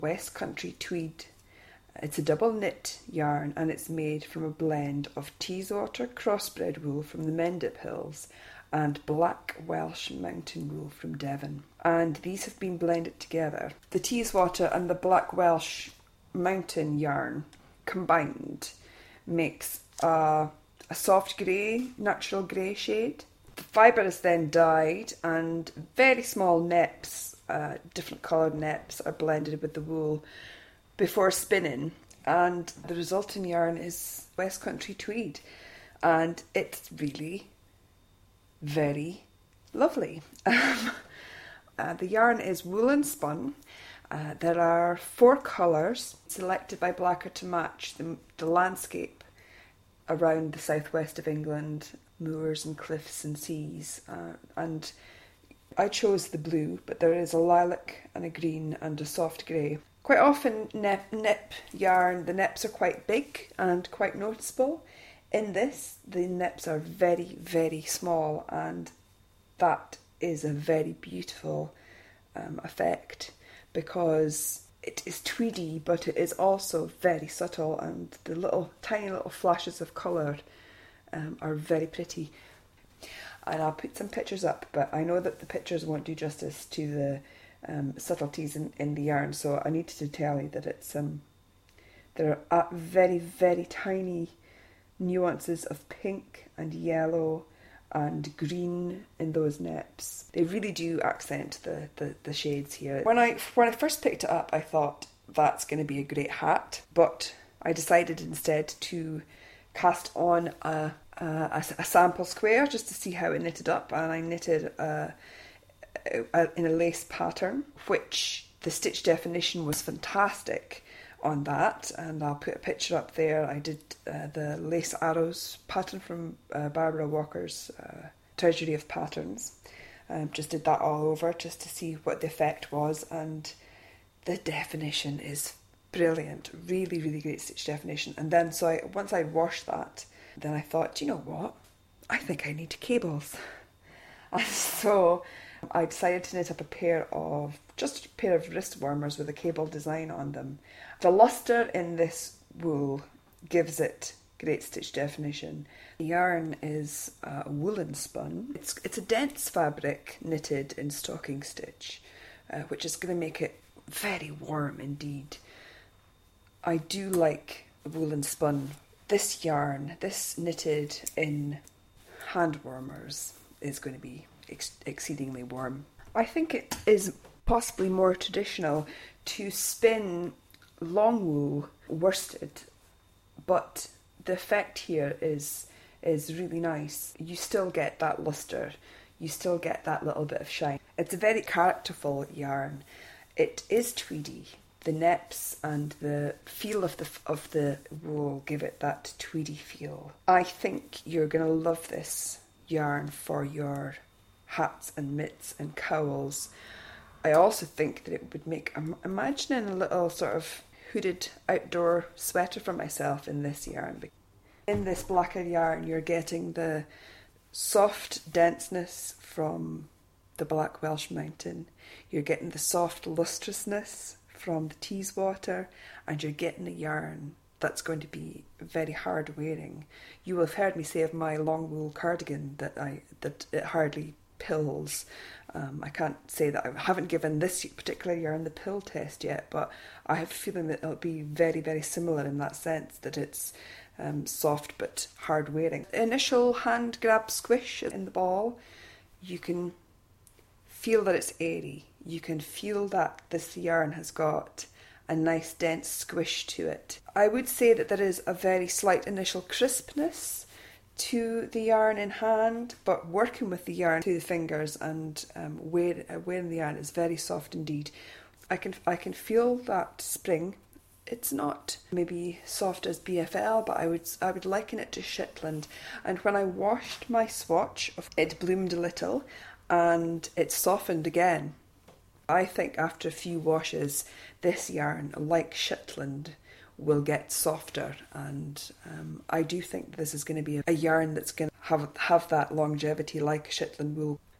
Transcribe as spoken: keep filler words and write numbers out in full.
West Country Tweed. It's a double knit yarn and it's made from a blend of Teeswater crossbred wool from the Mendip Hills and Black Welsh Mountain wool from Devon. And these have been blended together. The Teeswater and the Black Welsh Mountain yarn combined makes a, a soft grey, natural grey shade. The fibre is then dyed and very small neps, uh, different coloured neps are blended with the wool before spinning, and the resulting yarn is West Country Tweed, and it's really very lovely. uh, the yarn is woolen spun. Uh, there are four colours selected by Blacker to match the, the landscape around the southwest of England, moors and cliffs and seas, uh, and I chose the blue, but there is a lilac and a green and a soft grey. Quite often nip, nip yarn, the nips are quite big and quite noticeable. In this, the nips are very, very small, and that is a very beautiful um, effect because it is tweedy, but it is also very subtle, and the little tiny little flashes of colour um, are very pretty. And I'll put some pictures up, but I know that the pictures won't do justice to the Um, subtleties in, in the yarn, so I needed to tell you that it's um, there are very, very tiny nuances of pink and yellow and green in those nips. They really do accent the, the, the shades here. When I when I first picked it up, I thought that's going to be a great hat, but I decided instead to cast on a, a, a sample square just to see how it knitted up, and I knitted a in a lace pattern, which the stitch definition was fantastic on that, and I'll put a picture up there. I did uh, the lace arrows pattern from uh, Barbara Walker's uh, Treasury of Patterns. Um, just did that all over just to see what the effect was, and the definition is brilliant. Really, really great stitch definition. And then so I, once I washed that, then I thought, you know what? I think I need cables. And so I decided to knit up a pair of, just a pair of wrist warmers with a cable design on them. The luster in this wool gives it great stitch definition. The yarn is uh, woolen spun. It's, it's a dense fabric knitted in stocking stitch, uh, which is going to make it very warm indeed. I do like woolen spun. This yarn, this knitted in hand warmers, is going to be ex- exceedingly warm. I think it is possibly more traditional to spin long wool worsted, but the effect here is is really nice. You still get that luster, you still get that little bit of shine. It's a very characterful yarn. It is tweedy. The neps and the feel of the of the wool give it that tweedy feel. I think you're going to love this yarn for your hats and mitts and cowls. I also think that it would make, I'm imagining a little sort of hooded outdoor sweater for myself in this yarn. In this blacker yarn, you're getting the soft denseness from the Black Welsh Mountain. You're getting the soft lustrousness from the Teeswater, and you're getting a yarn that's going to be very hard wearing. You will have heard me say of my long wool cardigan that I that it hardly pills. Um, I can't say that I haven't given this particular yarn the pill test yet, but I have a feeling that it'll be very, very similar in that sense, that it's um, soft but hard wearing. Initial hand grab squish in the ball, you can feel that it's airy. You can feel that this yarn has got a nice dense squish to it. I would say that there is a very slight initial crispness to the yarn in hand, but working with the yarn through the fingers and um, wear, uh, wearing the yarn is very soft indeed. I can I can feel that spring. It's not maybe soft as B F L, but I would I would liken it to Shetland. And when I washed my swatch, it bloomed a little and it softened again. I think after a few washes, this yarn, like Shetland, will get softer, and um, I do think this is going to be a yarn that's going to have have that longevity like Shetland wool.